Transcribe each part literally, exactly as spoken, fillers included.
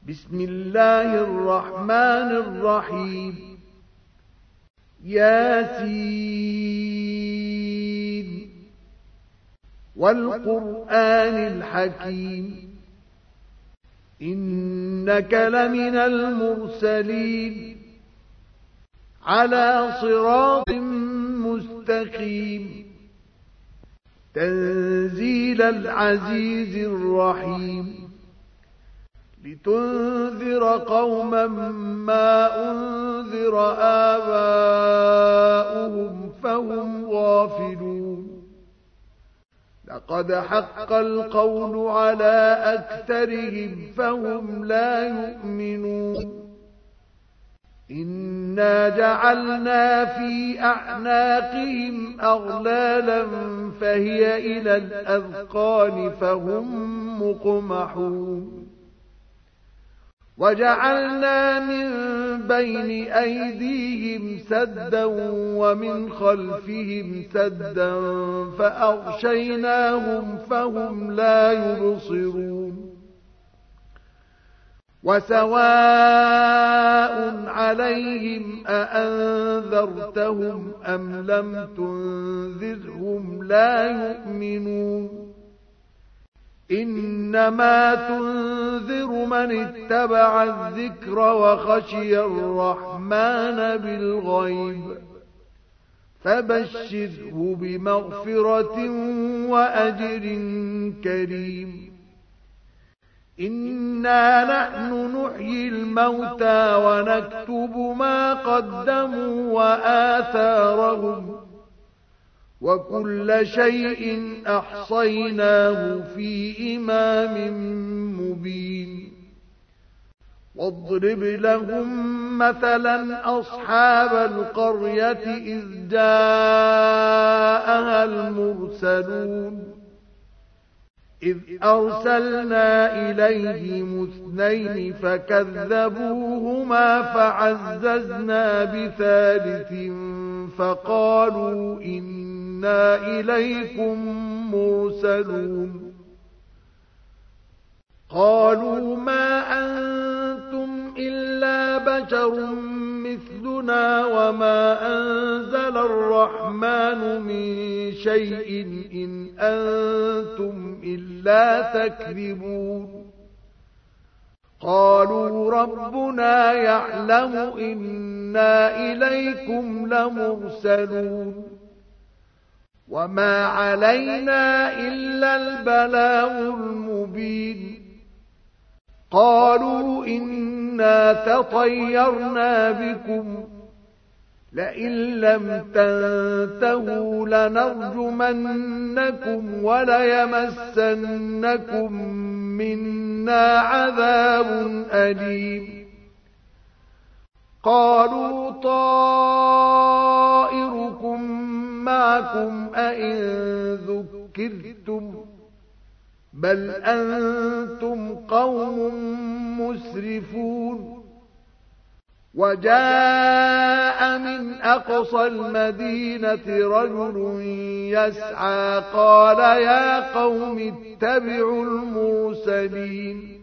بسم الله الرحمن الرحيم ياسين والقرآن الحكيم إنك لمن المرسلين على صراط مستقيم تنزيل العزيز الرحيم لتنذر قوما ما أنذر آباؤهم فهم غافلون لقد حق القول على أكثرهم فهم لا يؤمنون إنا جعلنا في أعناقهم أغلالا فهي إلى الأذقان فهم مقمحون وجعلنا من بين أيديهم سدا ومن خلفهم سدا فأغشيناهم فهم لا يبصرون وسواء عليهم أأنذرتهم أم لم تنذرهم لا يؤمنون إنما تنذر من اتبع الذكر وخشي الرحمن بالغيب فبشره بمغفرة وأجر كريم إنا نحن نحيي الموتى ونكتب ما قدموا وآثارهم وكل شيء أحصيناه في إمام مبين واضرب لهم مثلا أصحاب القرية إذ جاءها المرسلون إذ أرسلنا إليهم اثنين فكذبوهما فعززنا بثالث فقالوا إنا إليكم مرسلون قالوا ما أنتم إلا بشر مثلنا وما أنزل الرحمن من شيء إن أنتم إلا تكذبون قالوا ربنا يعلم إنا إليكم لمرسلون وما علينا إلا البلاغ المبين قالوا إنا تطيرنا بكم لئن لم تنتهوا لنرجمنكم وليمسنكم منا عذاب أليم قالوا طائركم معكم أئن ذكرتم بل أنتم قوم مسرفون وجاء من أقصى المدينة رجل يسعى قال يا قوم اتبعوا المرسلين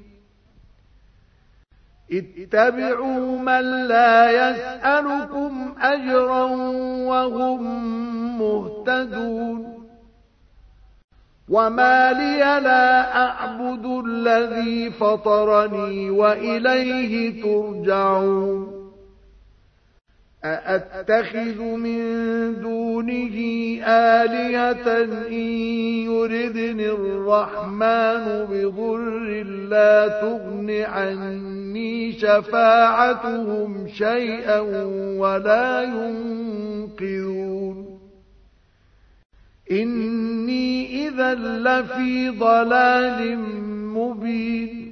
اتبعوا من لا يسألكم أجرا وهم مهتدون وما لي لا أعبد الذي فطرني وإليه ترجعون أأتخذ من دونه آلهة إن يردني الرحمن بضر لا تغن عني شفاعتهم شيئا ولا ينقذون إني إذا لفي ضلال مبين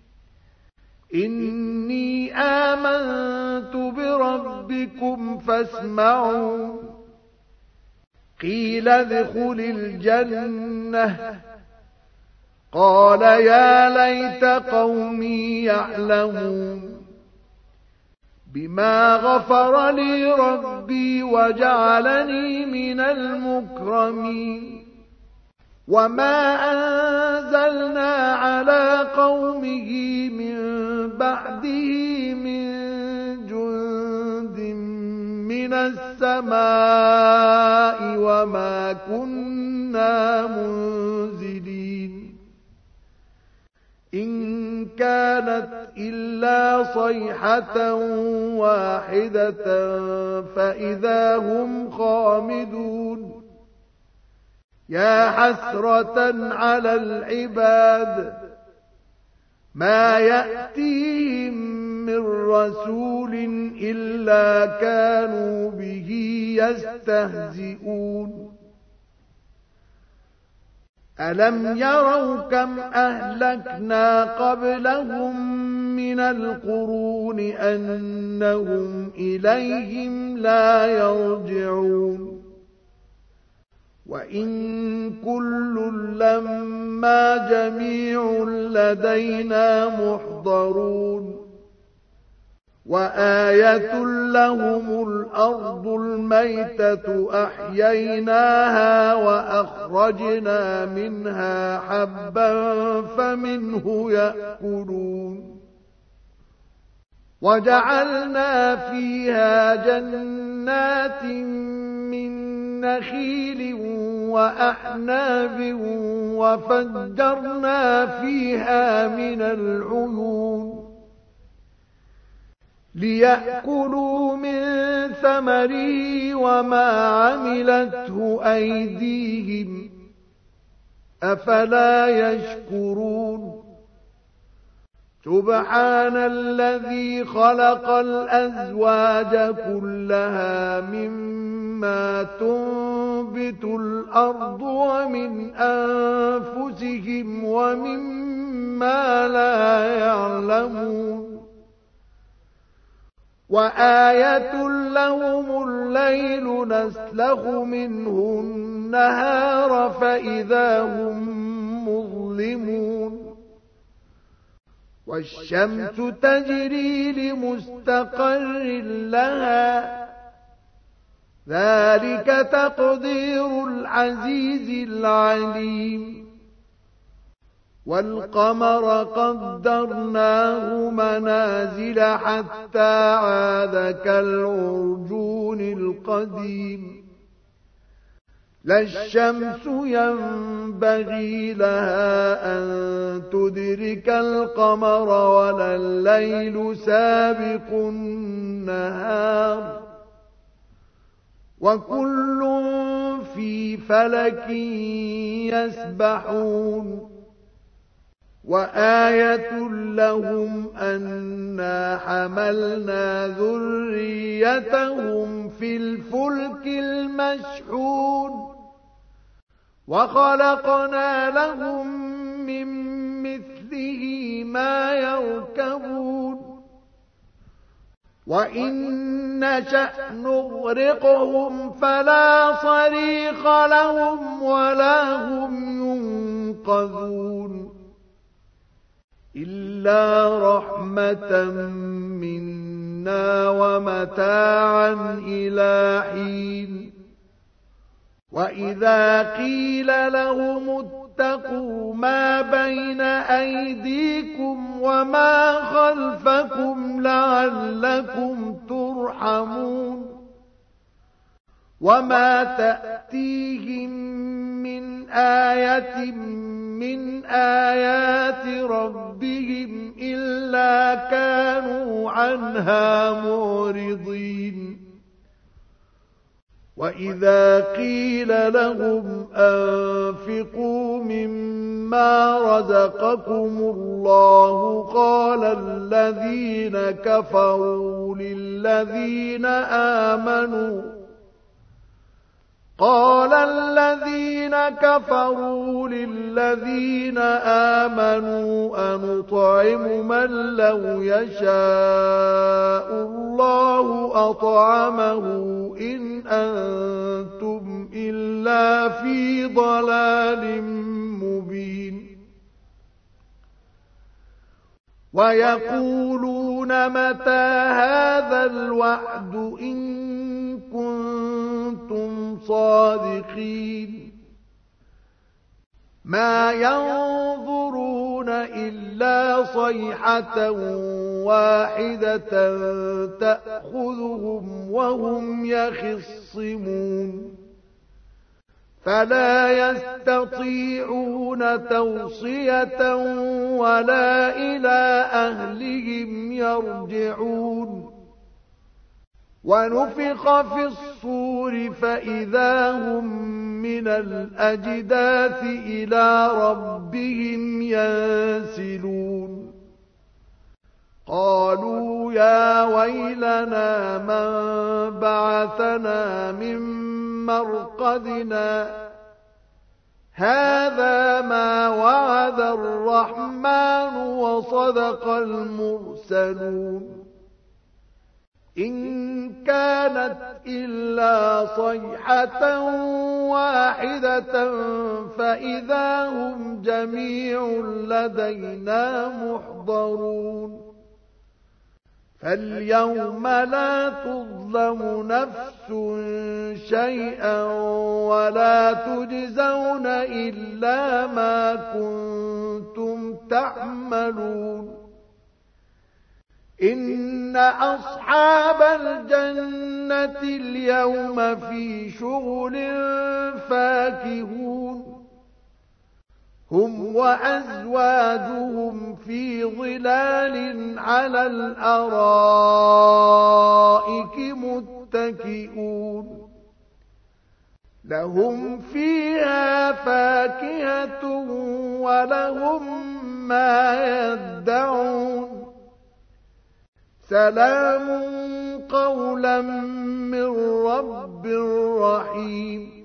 إني آمنت بربكم فاسمعون قيل ادخل الجنة قال يا ليت قومي يعلمون بما غفر لي ربي وجعلني من المكرمين وما أنزلنا على قومه من بعده من جند من السماء وما كنا منزلين إن كانت إلا صيحة واحدة فإذا هم خامدون يا حسرة على العباد ما يأتيهم من رسول إلا كانوا به يستهزئون ألم يروا كم أهلكنا قبلهم من القرون أنهم إليهم لا يرجعون وإن كل لما جميع لدينا محضرون وآية لهم الأرض الميتة أحييناها وأخرجنا منها حبا فمنه يأكلون وجعلنا فيها جنات من نخيل وأعناب وفجرنا فيها من العيون ليأكلوا من ثمره وما عملته أيديهم أفلا يشكرون سبحان الذي خلق الأزواج كلها مما تنبت الأرض ومن أنفسهم ومما لا يعلمون وآية لهم الليل نسلخ منه النهار فإذا هم مظلمون والشمس تجري لمستقر لها ذلك تقدير العزيز العليم والقمر قدرناه منازل حتى عاد كالعرجون القديم لا الشمس ينبغي لها أن تدرك القمر ولا الليل سابق النهار وكل في فلك يسبحون وآية لهم أنا حملنا ذريتهم في الفلك المشحون وخلقنا لهم من مثله ما يركبون وإن نشأ نغرقهم فلا صريخ لهم ولا هم ينقذون إلا رحمة منا ومتاعا إلى حين وإذا قيل لهم اتقوا ما بين أيديكم وما خلفكم لعلكم ترحمون وما تأتيهم من آية من آيات ربهم إلا كانوا عنها معرضين وإذا قيل لهم أنفقوا مما رزقكم الله قال الذين كفروا للذين آمنوا قال الذين كفروا للذين آمنوا أنطعم من لو يشاء الله أطعمه إن أنتم إلا في ضلال مبين ويقولون متى هذا الوعد إن كنتم صادقين ما ينظرون إلا صيحة واحدة تأخذهم وهم يخصمون فلا يستطيعون توصية ولا إلى أهلهم يرجعون ونفخ في الصور فإذا هم من الأجداث إلى ربهم ينسلون قالوا يا ويلنا من بعثنا من مرقدنا هذا ما وعد الرحمن وصدق المرسلون إن كانت إلا صيحة واحدة فإذا هم جميع لدينا محضرون فاليوم لا تظلم نفس شيئا ولا تجزون إلا ما كنتم تعملون إن أصحاب الجنة اليوم في شغل فاكهون هم وأزواجهم في ظلال على الأرائك متكئون لهم فيها فاكهة ولهم ما يدعون سلام قولا من رب رحيم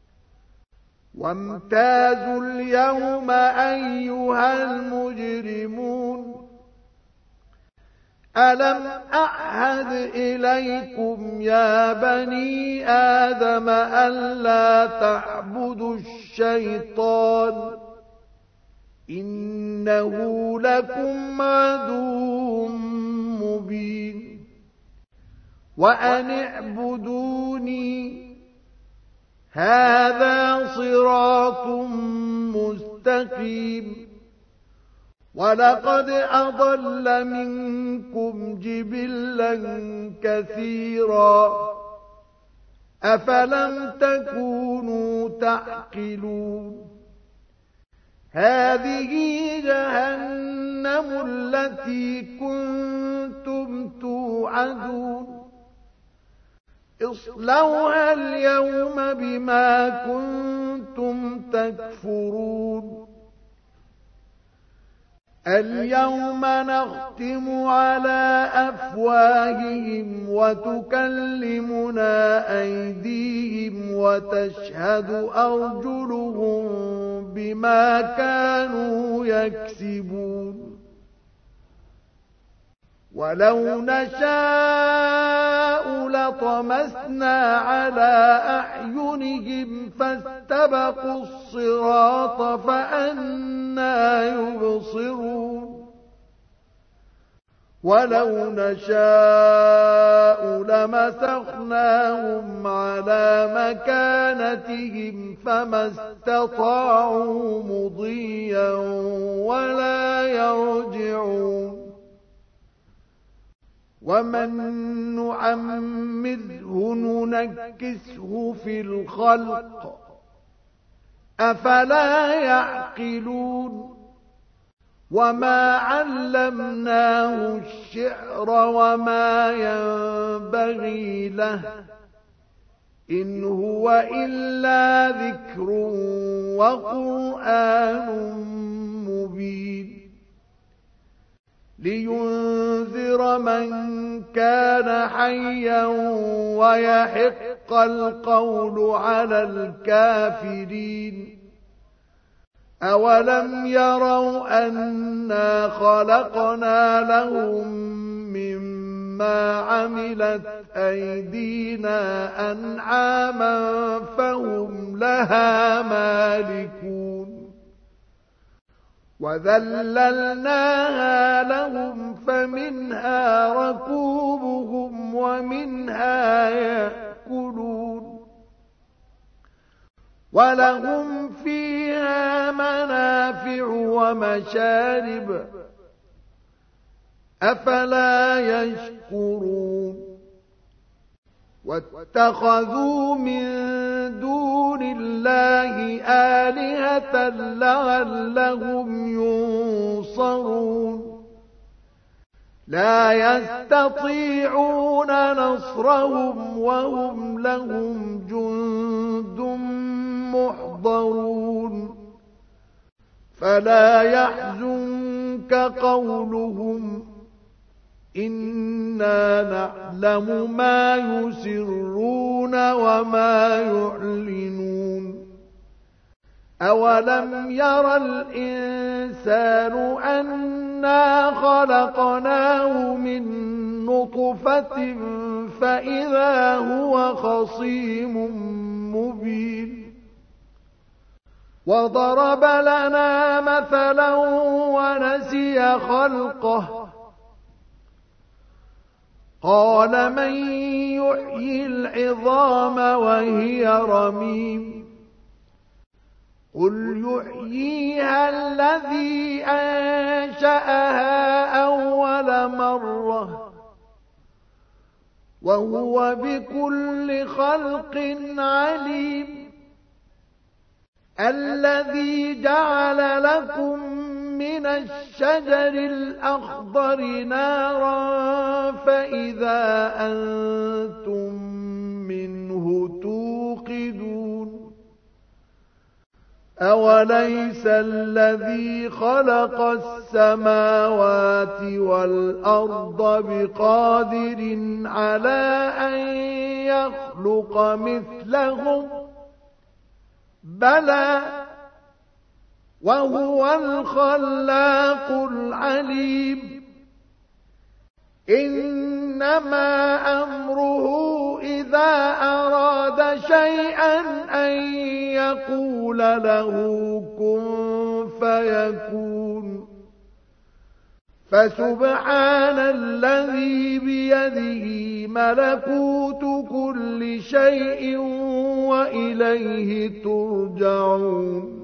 وامتازوا اليوم أيها المجرمون ألم أعهد إليكم يا بني آدم ألا تعبدوا الشيطان إنه لكم عدو مبين وأن اعبدوني هذا صراط مستقيم ولقد أضل منكم جبلا كثيرا أفلم تكونوا تعقلون هذه جهنم التي كنتم توعدون اصلوها اليوم بما كنتم تكفرون اليوم نختم على أفواههم وتكلمنا أيديهم وتشهد أرجلهم بما كانوا يكسبون ولو نشاء لطمسنا على أعينهم فاستبقوا الصراط فأنى يبصرون ولو نشاء لمسخناهم على مكانتهم فما استطاعوا مضيا ولا يرجعون ومن نعمره ننكسه في الخلق أفلا يعقلون وما علمناه الشعر وما ينبغي له إن هو إلا ذكر وقرآن مبين لينذر من كان حيا ويحق القول على الكافرين أولم يروا أنا خلقنا لهم مما عملت أيدينا أنعاما فهم لها مالكون وذللناها لهم فمنها ركوبهم ومنها يأكلون ولهم فيها منافع ومشارب أفلا يشكرون واتخذوا من دون الله آلهة لعلهم ينصرون لا يستطيعون نصرهم وهم لهم جند محضرون فلا يحزنك قولهم إنا نعلم ما يسرون وما يعلنون أولم ير الإنسان أنا خلقناه من نطفة فإذا هو خصيم مبين وضرب لنا مثلا ونسي خلقه قال من يحيي العظام وهي رميم قل يحييها الذي أنشأها أول مرة وهو بكل خلق عليم الذي جعل لكم من الشجر الأخضر نارا فإذا أنتم منه توقدون أوليس الذي خلق السماوات والأرض بقادر على أن يخلق مثلهم بلى وهو الخلاق العليم إنما أمره إذا أراد شيئا أن يقول له كن فيكون فسبحان الذي بيده ملكوت كل شيء وإليه ترجعون